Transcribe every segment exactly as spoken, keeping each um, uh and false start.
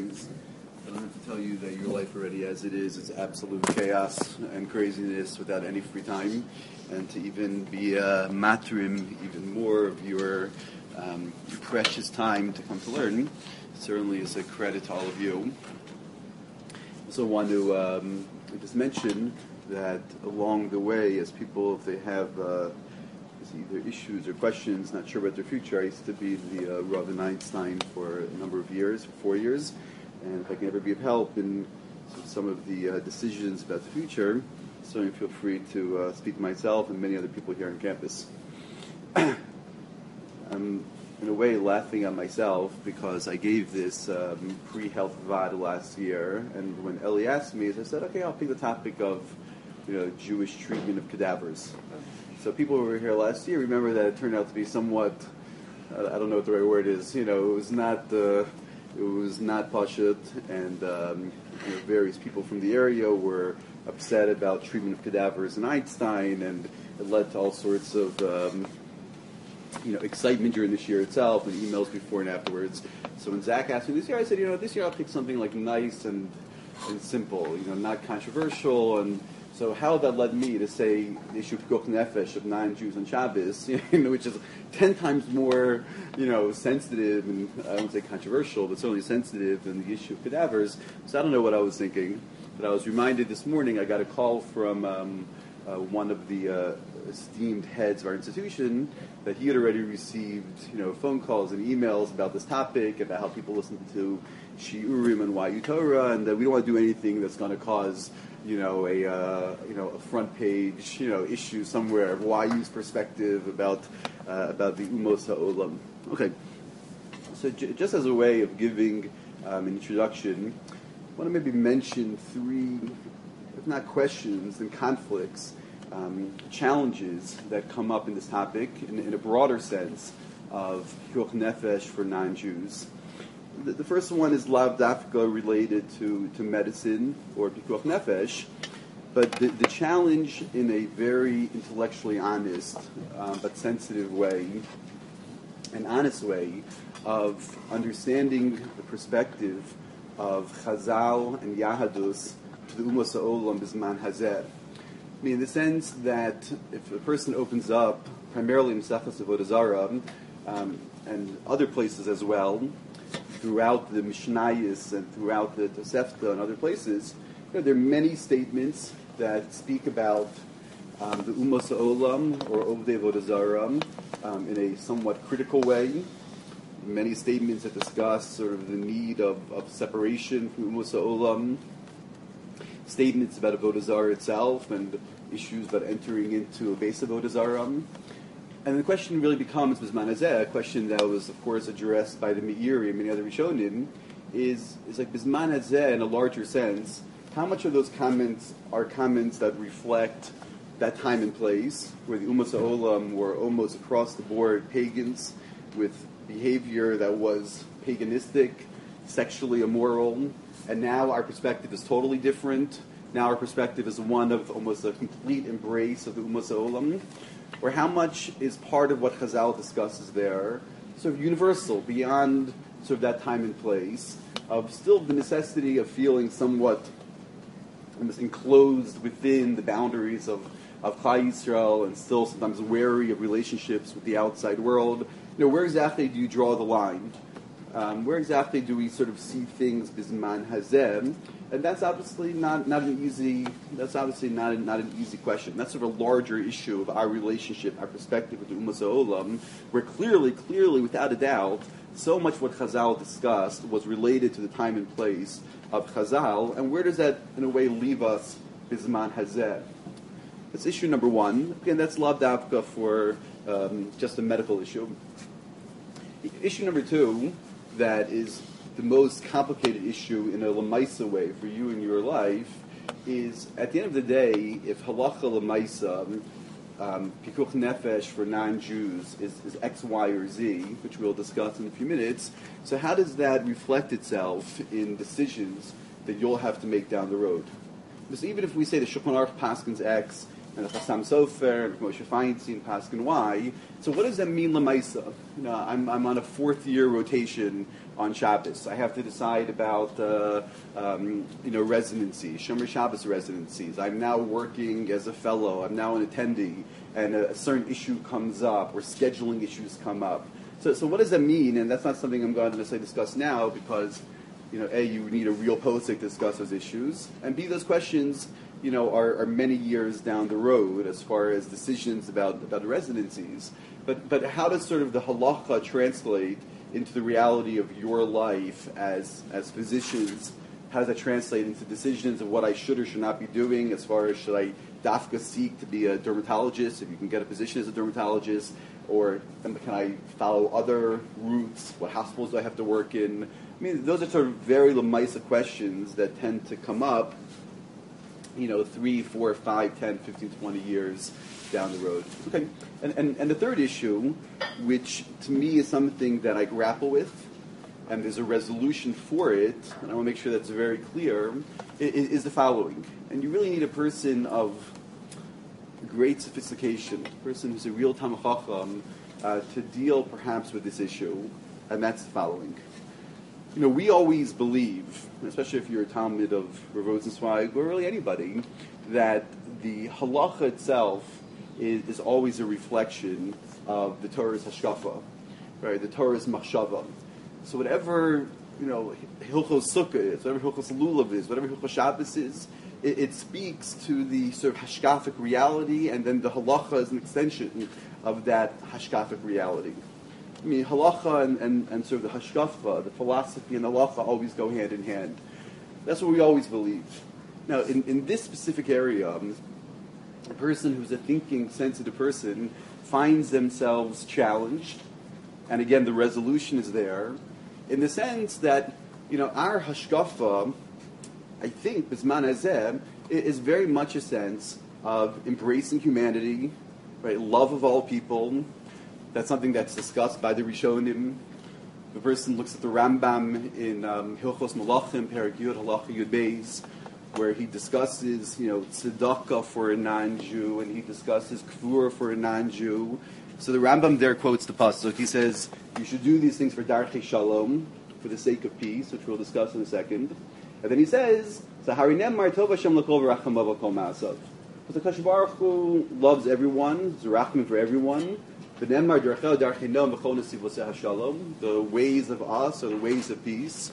is, I don't have to tell you that your life already as it is is absolute chaos and craziness without any free time, and to even be uh, matrim even more of your, um, your precious time to come to learn certainly is a credit to all of you. I also want to um, just mention that along the way, as people, if they have uh, either issues or questions, not sure about their future, I used to be the uh, Rav in Einstein for a number of years, for four years, and if I can ever be of help in some of the uh, decisions about the future, certainly feel free to uh, speak to myself and many other people here on campus. I'm, in a way, laughing at myself because I gave this um, pre-health vad last year, and when Ellie asked me, I said, okay, I'll pick the topic of you know, Jewish treatment of cadavers. So people who were here last year remember that it turned out to be somewhat, uh, I don't know what the right word is, you know, it was not, uh, it was not pashut, and um, you know, various people from the area were upset about treatment of cadavers in Einstein, and it led to all sorts of, um, you know, excitement during this year itself, and emails before and afterwards. So when Zach asked me this year, I said, you know, this year I'll pick something like nice and and simple, you know, not controversial. And so how that led me to say the issue of pikuach nefesh of non-Jews on Shabbos, you know, which is ten times more, you know, sensitive and I wouldn't say controversial, but certainly sensitive than the issue of cadavers. So I don't know what I was thinking, but I was reminded this morning. I got a call from um, uh, one of the uh, esteemed heads of our institution that he had already received, you know, phone calls and emails about this topic, about how people listen to Shiurim and Y U Torah, and that we don't want to do anything that's going to cause, you know, a uh, you know a front page, you know, issue somewhere of Y U's perspective about uh, about the Umos HaOlam. Okay, so j- just as a way of giving um, an introduction, I want to maybe mention three, if not questions, then conflicts. Um, challenges that come up in this topic in, in a broader sense of pikuach nefesh for non-Jews. The, the first one is lav dafka related to, to medicine or pikuach nefesh, but the, the challenge in a very intellectually honest um, but sensitive way, an honest way of understanding the perspective of Chazal and Yahadus to the Umos HaOlam Bizman Hazeh. I mean, in the sense that if a person opens up, primarily in Mesechus Avodah Zarah, um, and other places as well, throughout the Mishnayos and throughout the Tosefta and other places, you know, there are many statements that speak about um, the Umos HaOlam or Ovdei Avodah Zarah um, in a somewhat critical way. Many statements that discuss sort of the need of, of separation from Umos HaOlam. Statements about Avodah Zarah itself and issues about entering into a base of Avodah Zarah. And the question really becomes, Bizman Hazeh, a question that was, of course, addressed by the Meiri and many other Rishonim, is, is like Bizman Hazeh in a larger sense, how much of those comments are comments that reflect that time and place, where the Umos HaOlam were almost across the board pagans with behavior that was paganistic, sexually immoral, and now our perspective is totally different. Now our perspective is one of almost a complete embrace of the Umos HaOlam. Or how much is part of what Chazal discusses there, sort of universal, beyond sort of that time and place, of still the necessity of feeling somewhat almost enclosed within the boundaries of, of Klal Yisrael, and still sometimes wary of relationships with the outside world. You know, where exactly do you draw the line? Um, where exactly do we sort of see things Bizman Hazeh? And that's obviously not, not an easy. That's obviously not a, not an easy question. That's sort of a larger issue of our relationship, our perspective with the Umos HaOlam, where clearly, clearly, without a doubt, so much what Chazal discussed was related to the time and place of Chazal. And where does that, in a way, leave us Bizman Hazeh? That's issue number one. Again, that's lav davka for um, just a medical issue. Issue number two, that is the most complicated issue in a lemaisa way for you in your life, is at the end of the day, if halacha lemaisa, um, pikuach nefesh for non-Jews is, is X, Y, or Z, which we'll discuss in a few minutes, so how does that reflect itself in decisions that you'll have to make down the road? Because even if we say the Shulchan Aruch paskins X, and the Chassam Sofer, and Moshe Feinstein, Paskin Y. So what does that mean, Lamaisa? You know, I'm, I'm on a fourth year rotation on Shabbos. I have to decide about uh, um, you know residency, Shomer Shabbos residencies. I'm now working as a fellow. I'm now an attendee, and a, a certain issue comes up, or scheduling issues come up. So, so what does that mean? And that's not something I'm going to necessarily discuss now because, you know, A, you need a real posik to discuss those issues, and B, those questions, you know, are, are many years down the road as far as decisions about about residencies. But but how does sort of the halacha translate into the reality of your life as as physicians? How does that translate into decisions of what I should or should not be doing as far as should I dafka seek to be a dermatologist if you can get a position as a dermatologist, or can I follow other routes? What hospitals do I have to work in? I mean, those are sort of very lemaisa questions that tend to come up, you know, three, four, five, ten, fifteen, twenty years down the road. Okay, and, and, and the third issue, which to me is something that I grapple with, and there's a resolution for it, and I want to make sure that's very clear, is, is the following. And you really need a person of great sophistication, a person who's a real Talmid Chacham, uh, to deal perhaps with this issue, and that's the following. You know, we always believe, especially if you're a Talmid of Rav Rosenzweig, or really anybody, that the halacha itself is, is always a reflection of the Torah's hashkafa, right? The Torah's machshava. So whatever, you know, Hilchos Sukkah is, whatever Hilchos Lulav is, whatever Hilchos Shabbos is, it, it speaks to the sort of hashkafic reality, and then the halacha is an extension of that hashkafic reality. I mean, halacha and, and, and sort of the hashkafa, the philosophy and the halacha always go hand in hand. That's what we always believe. Now, in, in this specific area, um, a person who's a thinking, sensitive person finds themselves challenged, and again, the resolution is there, in the sense that, you know, our hashkafa, I think, Bisman Hazeh, is very much a sense of embracing humanity, right? Love of all people. That's something that's discussed by the Rishonim. The person looks at the Rambam in um, Hilchos Malachim, Perek Yud, Halacha Yud Beis, where he discusses, you know, tzedakah for a non-Jew, and he discusses kfura for a non-Jew. So the Rambam there quotes the pasuk. He says, you should do these things for darchei shalom, for the sake of peace, which we'll discuss in a second. And then he says, Sahari nemar tov Hashem l'kol v'rachamav l'kol ma'asav. Because the Kadosh Baruch Hu loves everyone, there's a rachman for everyone. The ways of us are the ways of peace.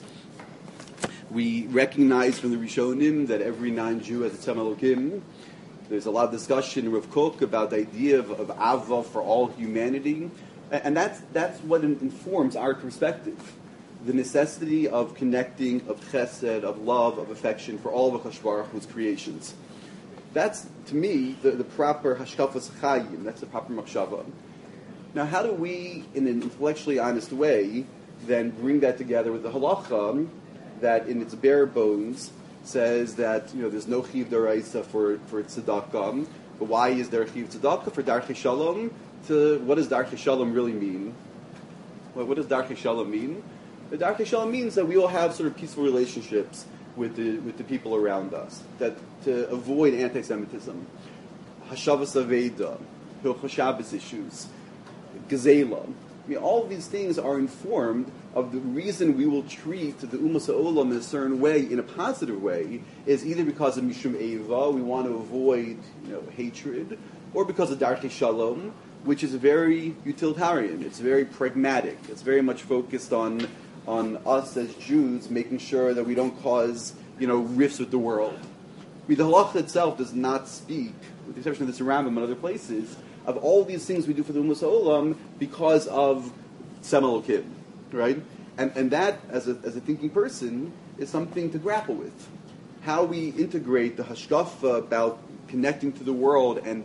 We recognize from the Rishonim that every non-Jew has a Tzem Elokim. There's a lot of discussion in Rav Kook about the idea of, of Ava for all humanity. And, and that's, that's what informs our perspective. The necessity of connecting, of chesed, of love, of affection for all of HaKadosh Baruch Hu's creations. That's, to me, the, the proper hashkafas chayim. That's the proper machshava. Now, how do we, in an intellectually honest way, then bring that together with the halacha that, in its bare bones, says that, you know, there's no chiv d'oraisa for for tzedakah, but why is there a chiv tzedakah for darchei shalom? To what does darchei shalom really mean? What, what does darchei shalom mean? The darchei shalom means that we all have sort of peaceful relationships with the with the people around us, that to avoid anti-Semitism, hashavas aveda, Hilchos Shabbos issues, Gezela. I mean, all of these things are informed of the reason we will treat the Ummah Ha'olam in a certain way, in a positive way, is either because of Mishum Eva, we want to avoid, you know, hatred, or because of Darchei Shalom, which is very utilitarian. It's very pragmatic. It's very much focused on on us as Jews, making sure that we don't cause, you know, rifts with the world. I mean, the halacha itself does not speak, with the exception of this Rambam and other places, of all these things we do for the Ummah Ha'olam because of Tzem Elokim, right? And and that, as a as a thinking person, is something to grapple with. How we integrate the hashkafa about connecting to the world and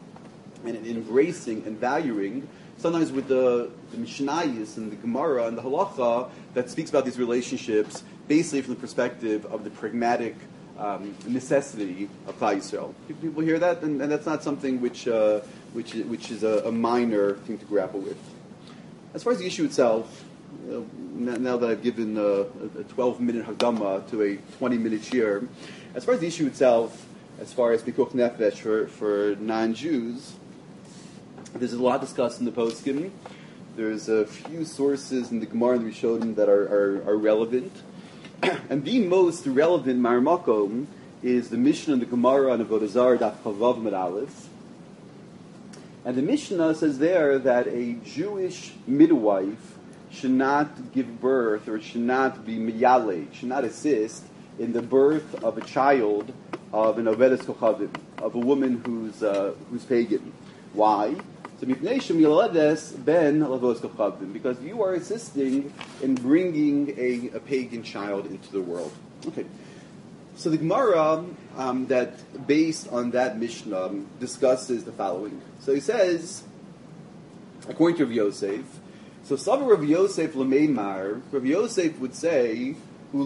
and embracing and valuing, sometimes with the, the Mishnayos and the Gemara and the Halacha that speaks about these relationships basically from the perspective of the pragmatic um, necessity of Klal Yisrael. People hear that, and, and that's not something which uh, which which is a, a minor thing to grapple with. As far as the issue itself, uh, now that I've given uh, a twelve-minute Hagdama to a twenty-minute shir, as far as the issue itself, as far as Pikuch Nefesh for, for non-Jews, there's a lot discussed in the Poskim. There's a few sources in the Gemara and the Rishonim that are, are, are relevant. And the most relevant Marmakom is the Mishnah in the Gemara on Avodah Zarah Daf Chavav Amud Aleph. And the Mishnah says there that a Jewish midwife should not give birth or should not be miyaleh, should not assist in the birth of a child of an Ovedes Kochavim, of a woman who's uh, who's pagan. Why? So Mipnei Shemiladedes ben Lavos Kochavim, because you are assisting in bringing a, a pagan child into the world. Okay. So the Gemara um, that, based on that Mishnah, discusses the following. So he says, according to Rav Yosef, so Savar Rav Yosef Lameimar, Rav Yosef would say,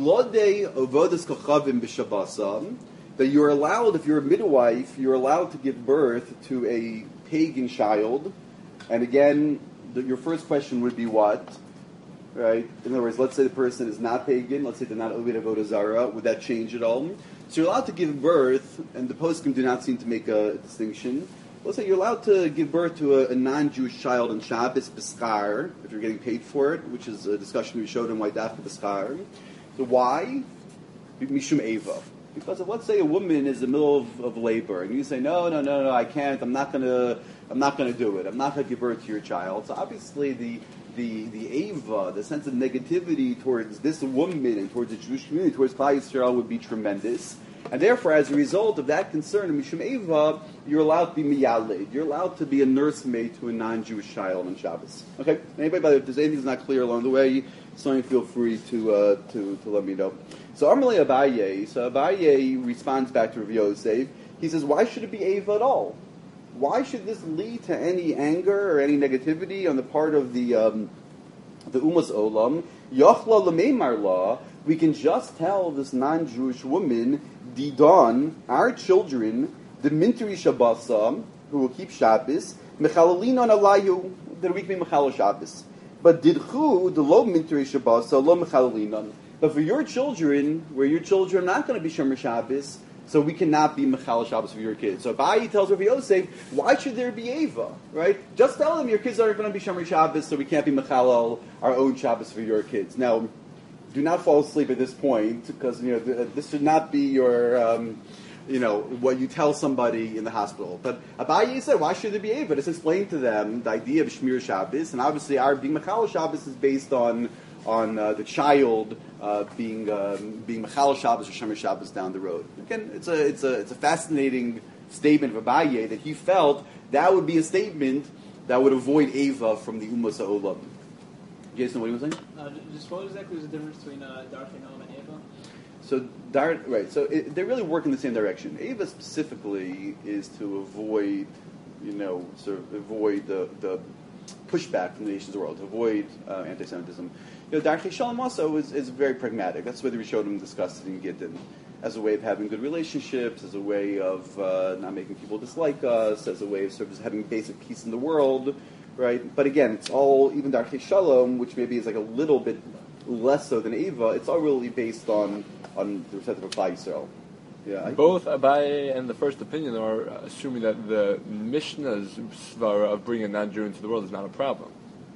Ulode Ovodas Kochavim b'Shabbasam, that you're allowed, if you're a midwife, you're allowed to give birth to a pagan child. And again, the, your first question would be what? Right? In other words, let's say the person is not pagan, let's say they're not Oved Avodah Zarah, would that change at all? So you're allowed to give birth, and the poskim do not seem to make a distinction. Let's say you're allowed to give birth to a, a non-Jewish child on Shabbos, B'schar, if you're getting paid for it, which is a discussion we showed in why Dafka B'schar. So why? Mishum Eva. Because if, let's say, a woman is in the middle of, of labor, and you say, no, no, no, no, I can't, I'm not going to I'm not going to do it, I'm not going to give birth to your child. So obviously the the the Eva, the sense of negativity towards this woman and towards the Jewish community, towards Klal Yisrael would be tremendous. And therefore, as a result of that concern, Mishum Eva, you're allowed to be miyaled. You're allowed to be a nursemaid to a non-Jewish child on Shabbos. Okay? Anybody, by the way, if there's anything that's not clear along the way, so feel free to, uh, to to let me know. So Amalei Abaye, so Abaye responds back to Rav Yosef. He says, why should it be Eva at all? Why should this lead to any anger or any negativity on the part of the um, the Umas Olam? Yochla Lameimar law, we can just tell this non-Jewish woman, Didon, our children, the Minteri Shabbasam, who will keep Shabbos, Mechalalinon Alayu, that we can be Mechal Shabbos. But Didchu, the lo Minteri Shabbasam, lo Mechalalinon. But for your children, where your children are not going to be Shomer Shabbos, so we cannot be Mechal Shabbos for your kids. So Abaye tells Rav Yosef, why should there be Eva? Right? Just tell them your kids aren't going to be Shomer Shabbos, so we can't be Mechalal our own Shabbos for your kids. Now, do not fall asleep at this point, because you know this should not be your, um, you know, what you tell somebody in the hospital. But Abaye said, why should there be Eva? Just explain to them the idea of Shmir Shabbos, and obviously our being Mechal Shabbos is based on on uh, the child uh, being um, being Mechal Shabbos or Shomer Shabbos down the road. Again, it's a it's a it's a fascinating statement of Abaye that he felt that would be a statement that would avoid Eva from the Umas Ha'olam. Jason, what are you saying? Uh, just what exactly is the difference between uh, Darkei Noam and Eva? So, Dar, right. So it, they really work in the same direction. Eva specifically is to avoid, you know, sort of avoid the the pushback from the nations of the world, to avoid uh, anti-Semitism. You know, Darkei Shalom also is, is very pragmatic. That's why the Rishonim discussed it in Gittin, as a way of having good relationships, as a way of uh, not making people dislike us, as a way of sort of just having basic peace in the world, right? But again, it's all, even Darkei Shalom, which maybe is like a little bit less so than Eva, it's all really based on, on the perspective of Klal Yisrael. Yeah, I, Both Abaye and the first opinion are assuming that the Mishnah's svara of bringing a non-Jew into the world is not a problem.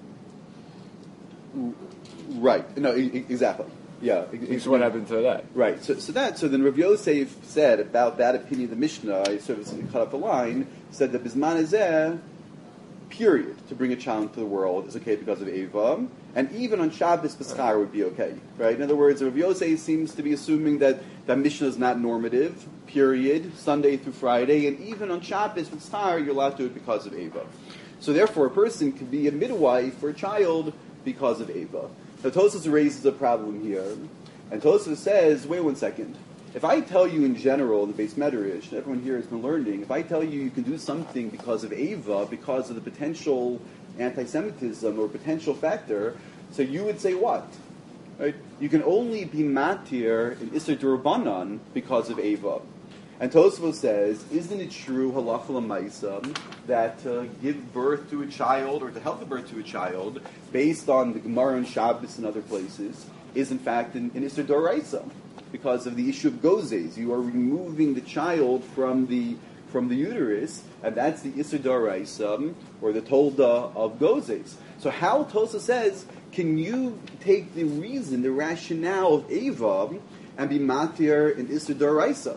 Right. No, e- exactly. Yeah. E- so what happened to that? Right. So, so that. So then Rav Yosef said about that opinion of the Mishnah. I sort of cut up the line. Said that Bisman Ezeh, period, to bring a child into the world is okay because of Eva, and even on Shabbos B'schar would be okay. Right. In other words, Rav Yosef seems to be assuming that that Mishnah is not normative. Period. Sunday through Friday, and even on Shabbos B'schar, you're allowed to do it because of Eva. So therefore, a person could be a midwife for a child because of Eva. Now Tosfos raises a problem here, and Tosfos says, wait one second. If I tell you in general, in the Beis Medrash, and everyone here has been learning, if I tell you you can do something because of Eva, because of the potential anti-Semitism or potential factor, so you would say what? Right? You can only be matir in Isser D'Rabbanan because of Eva. And Tosfos says, isn't it true, halacha l'maisa, that to give birth to a child, or to help the birth to a child, based on the Gemara and Shabbos and other places, is in fact an, an Isser D'Oraisa? because of the issue of gozes. You are removing the child from the from the uterus, and that's the Issur D'Oraisa, or the Tolda of gozes. So how Tosa says, can you take the reason, the rationale of Eva, and be matir in Issur D'Oraisa?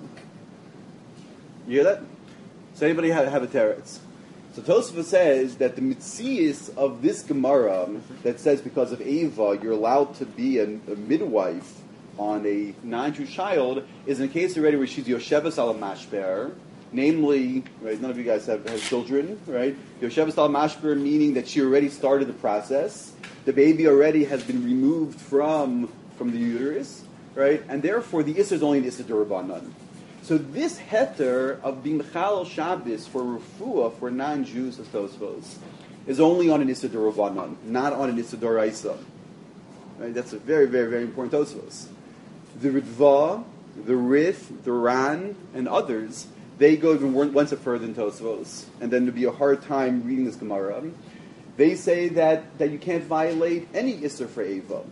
You hear that? Does anybody have, have a teretz? So Tosafot says that the mitzias of this Gemara that says because of Eva you're allowed to be a, a midwife on a non-Jew child is in a case already where she's Yoshevas al mashper, namely, right? None of you guys have, have children, right? Yoshevas al mashper meaning that she already started the process. The baby already has been removed from from the uterus, right? And therefore the Issur is only an Issur D'Rabbanan. So this heter of being Mechalel Shabbos for refuah for non-Jews as Tosfos is only on an Issur D'Rabbanan, not on an Issur D'Oraisa. Right? That's a very, very, very important Tosfos. The Ritva, the Rif, the Ran, and others, they go even one step further than Tosfos, and then there'd be a hard time reading this Gemara. They say that, that you can't violate any Issur for Eva.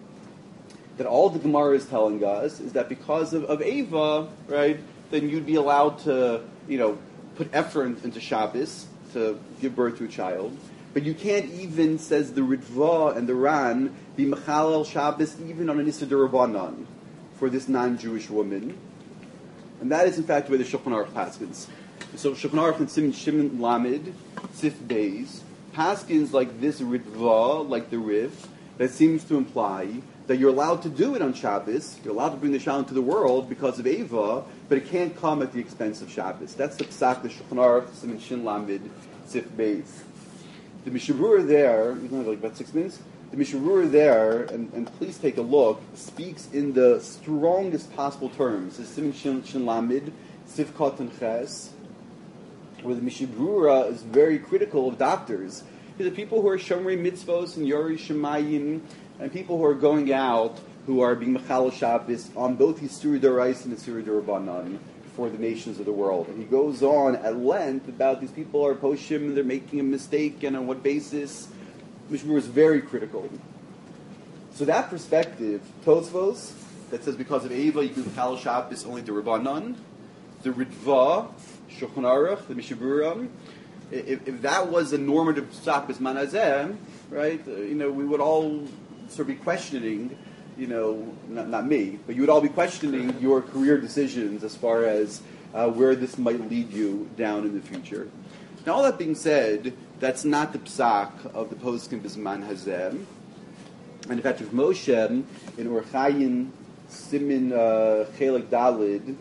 That all the Gemara is telling us is that because of, of Eva, right, then you'd be allowed to, you know, put effort into Shabbos to give birth to a child. But you can't even, says the Ritva and the Ran, be Mechalel Shabbos even on an Issur D'Rabbanan for this non-Jewish woman. And that is, in fact, the way the Shulchan Aruch paskins. So Shulchan Aruch and Siman Shimon Lamed, Sif Beis, paskins like this Ritva, like the Rif, that seems to imply that you're allowed to do it on Shabbos, you're allowed to bring the child into the world because of Eva, but it can't come at the expense of Shabbos. That's the Psak, the Shulchan Aruch, Siman Shin Lamed, Sif Beis. The Mishabura there, you don't have like about six minutes, the Mishabura there, and, and please take a look, speaks in the strongest possible terms. It's Siman Shin, Shin Lamed, Sif Kot and Ches, where the Mishabura is very critical of doctors. These are people who are Shomrei Mitzvos and Yori Shemayim, and people who are going out, who are being Mechalel Shabbos on both Issur D'Oraisa and Issur D'Rabbanan for the nations of the world. And he goes on at length about these people are Poshim, and they're making a mistake, and on what basis. Mishmur is very critical. So that perspective, Tosfos, that says because of Eva you can Mechalel Shabbos only D'Rabbanan, the Ritva, Shulchan Aruch, the Mishabura, if, if that was a normative Shabbos Manazeh, right, uh, you know, we would all sort of be questioning, you know, not, not me, but you would all be questioning your career decisions as far as uh, where this might lead you down in the future. Now, all that being said, that's not the psak of the poskim Bisman Hazem. And in fact, with Moshe, in Or Chayin, Simin uh, Chelek Dalid,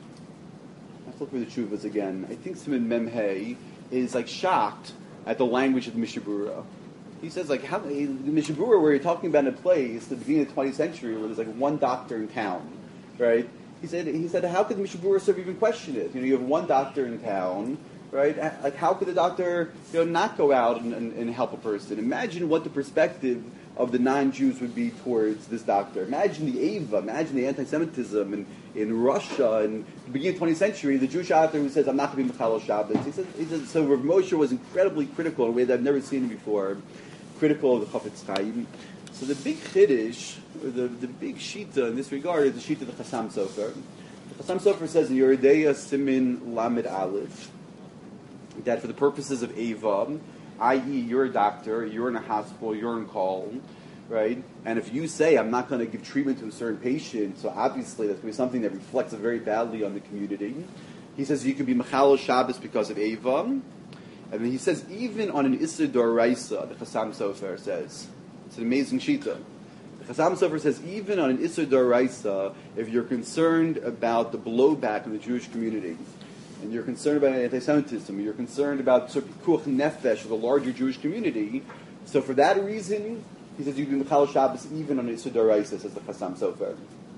I have to look for the Chuvas again, I think Simin Memhei is like shocked at the language of the Mishabura. He says, like, how, the Mishabura, where you're talking about a place at the beginning of the twentieth century where there's like one doctor in town, right? He said, he said, how could the Mishabura sort of even question it? You know, you have one doctor in town, right? Like, how could the doctor, you know, not go out and, and, and help a person? Imagine what the perspective of the non-Jews would be towards this doctor. Imagine the Eva, imagine the anti-Semitism in, in Russia in the beginning of the twentieth century, the Jewish doctor who says, I'm not going to be Mechalel Shabbos. He said, he said, so Rav Moshe was incredibly critical in a way that I've never seen him before, critical of the Chafetz Chaim. So the big Chiddush, or the, the big Shita in this regard, is the Shita of the Chassam Sofer. The Chassam Sofer says in Yeridea Simin Lamed Aleph that for the purposes of Eva, that is you're a doctor, you're in a hospital, you're in call, right? And if you say, I'm not going to give treatment to a certain patient, so obviously that's going to be something that reflects very badly on the community. He says you could be Mechalel Shabbos because of Eva. And then he says, even on an Issur D'Oraisa, the Chassam Sofer says, it's an amazing shita. The Chassam Sofer says, even on an Issur D'Oraisa, if you're concerned about the blowback in the Jewish community, and you're concerned about anti-Semitism, you're concerned about sort of pikuach nefesh of the larger Jewish community, so for that reason, he says you can be Mechalel Shabbos even on an Issur D'Oraisa, says the Chassam Sofer.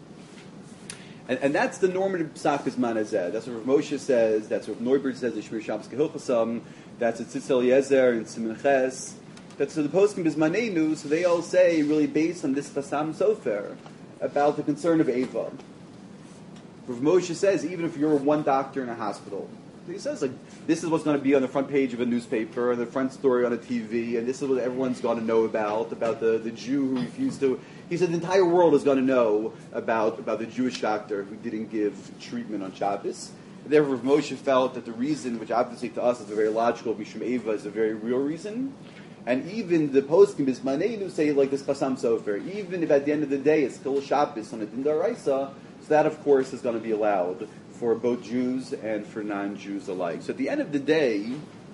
And, and that's the normative psak Bisman Hazeh. That's what Rav Moshe says, that's what Neubert says, the Shmir Shabbos Kehilchasam, that's what Tzitz Eliezer and Siman Ches. That's the poskim Bismanenu, so they all say, really based on this Chassam Sofer, about the concern of Eva. Rav Moshe says, even if you're one doctor in a hospital, He says, like, this is what's going to be on the front page of a newspaper, and the front story on a T V, and this is what everyone's going to know about, about the, the Jew who refused to... He said the entire world is going to know about, about the Jewish doctor who didn't give treatment on Shabbos. Therefore, Moshe felt that the reason, which obviously to us is a very logical, Mishum Eva is a very real reason, and even the poskim Bismaneinu say like this Chasam Sofer, even if at the end of the day it's still Shabbos on a Din D'Oraisa, so that of course is going to be allowed for both Jews and for non-Jews alike. So at the end of the day,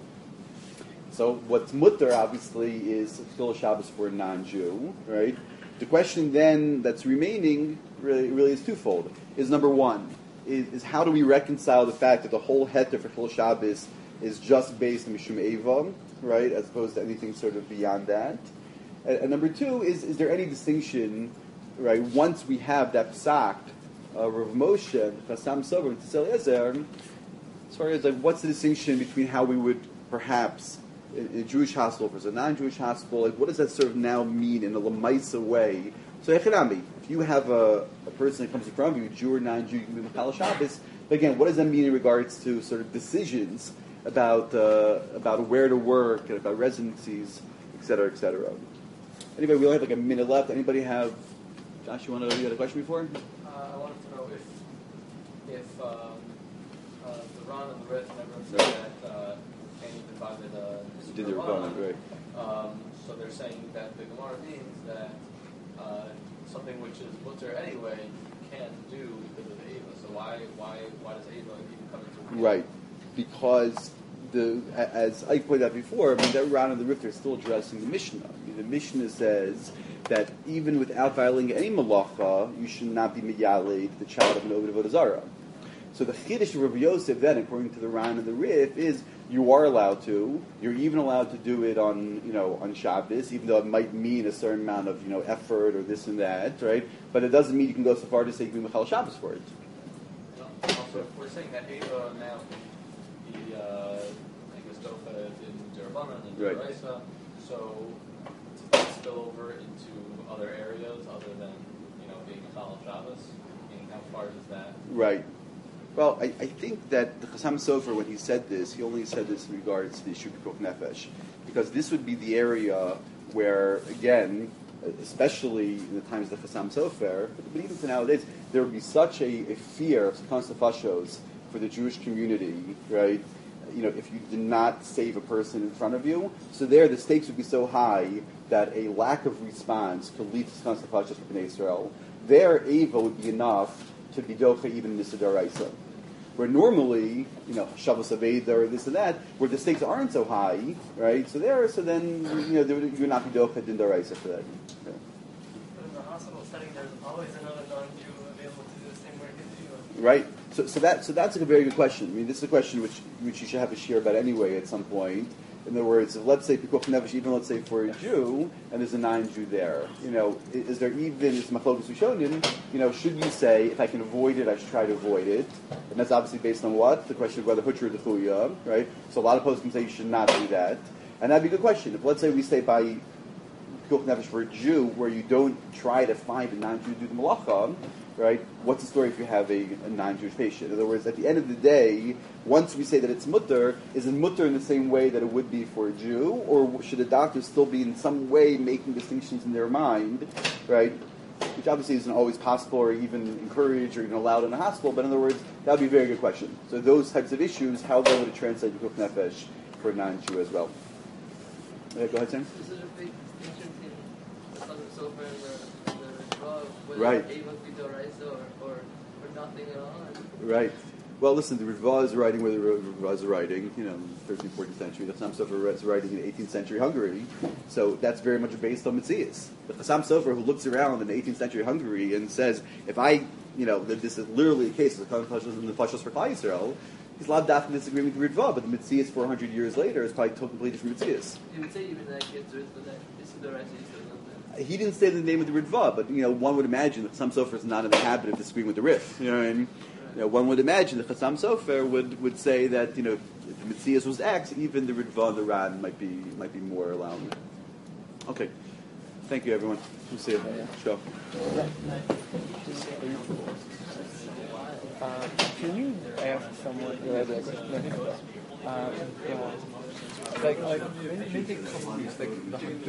so what's mutter obviously is still Shabbos for a non-Jew, right? The question then that's remaining really, really is twofold. Is number one, is, is how do we reconcile the fact that the whole heter for Chil Shabbos is just based on Mishum Eva, right, as opposed to anything sort of beyond that? And, and number two, is is there any distinction, right, once we have that psak of Rav Moshe, Chasam Sofer, and Tzitz Eliezer, as far as like what's the distinction between how we would perhaps in, in a Jewish hospital versus a non-Jewish hospital, like what does that sort of now mean in a lemaisa way? So Echinami, if you have a, a person that comes in front of you, Jew or non-Jew, you can be Mechal Shabbos, but again, what does that mean in regards to sort of decisions about uh, about where to work and about residencies, et cetera, et cetera. Anyway, we only have like a minute left. Anybody have, Josh, you want to, you had a question before? Uh, I wanted to know if if um, uh, the Ron and the Rif never said Right. that uh, any divided uh, Did the Rabbanan, right? Um, so they're saying that the Gemara means that uh, something which is mutter anyway you can't do because of Ava. So why why why does Ava even come into it? Right. Because the as I pointed out before, I mean that Ran and the Rif are still addressing the Mishnah. I mean, the Mishnah says that even without violating any malacha, you should not be miyaled the child of an Oved Avodah Zarah. So the Chiddush of Rabbi Yosef then, according to the Ran and the Rif, is you are allowed to. You're even allowed to do it on you know on Shabbos, even though it might mean a certain amount of you know effort or this and that, right? But it doesn't mean you can go so far to say you can be Mechal Shabbos for it. Also, if we're saying that Ava now the uh, I guess Dofa in Derabanan and Right. Deraisa, so does that spill over into other areas other than you know being a Chal Shabbos? Meaning, how far does that? Right. Well, I, I think that the Chasam Sofer, when he said this, he only said this in regards to the Issue Pikuch Nefesh, because this would be the area where, again, especially in the times of the Chasam Sofer, but even to nowadays, there would be such a, a fear of Konstafashos for the Jewish community, right? You know, if you did not save a person in front of you, so there the stakes would be so high that a lack of response could lead to Konstafashos for Bnei Israel. There, Ava would be enough to be docha even in Nisidaraisa. Where normally, you know, Shabbos Aveda or this and that, where the stakes aren't so high, right? So there, so then, you know, you would not be docha din daraisa for that. Okay. But in the hospital setting, there's always another non-Jew available to do the same work as you. Right. So, so that, so that's a very good question. I mean, this is a question which, which you should have a share about anyway at some point. In other words, if let's say Pikuch Nefesh, even let's say for a Jew, and there's a non-Jew there, you know, is, is there even, is Machlokas Rishonim, you know, should you say, if I can avoid it, I should try to avoid it? And that's obviously based on what? The question of whether Hutcher or Dechuya, right? So a lot of poskim say you should not do that. And that'd be a good question. If let's say we say by Pikuch Nefesh for a Jew, where you don't try to find a non-Jew to do the malacha, right? What's the story if you have a, a non-Jewish patient? In other words, at the end of the day, once we say that it's mutter, is it mutter in the same way that it would be for a Jew, or should a doctor still be in some way making distinctions in their mind, right? Which obviously isn't always possible or even encouraged or even allowed in a hospital, but in other words, that would be a very good question. So those types of issues, how then would it translate to Pikuch Nefesh for a non-Jew as well? Uh, go ahead, Sam. Is there a big distinction in the Chasam Sofer and the, the Rav, whether Right. Ava be Doraisa or, or, or nothing at all? Right. Well, listen, the Ritva is writing where the Ritva is writing, you know, thirteenth, fourteenth century. The Chasam Sofer is writing in eighteenth century Hungary. So that's very much based on Metzias. The Chasam Sofer who looks around in eighteenth century Hungary and says, if I, you know, that this is literally a case of the Pashas and the Pashas for Klal Yisrael, he's allowed to in disagreement with the Ritva, but the Metzias four hundred years later is probably totally different Metzias. You would say even that gets rid of that. It's Doraisa, you said that. He didn't say the name of the Ritva, but, you know, one would imagine that Chasam Sofer is not in the habit of disagreeing with the Rif. You know what I mean? You know, one would imagine that Chasam Sofer would, would say that, you know, if the Metzias was X, even the Ritva and the Ran might be might be more allowing. Okay. Thank you, everyone. We'll see you. Let's go. Uh, can you asked someone, Yeah, that's a question. uh, uh, like, like maybe, maybe a couple of weeks, like the,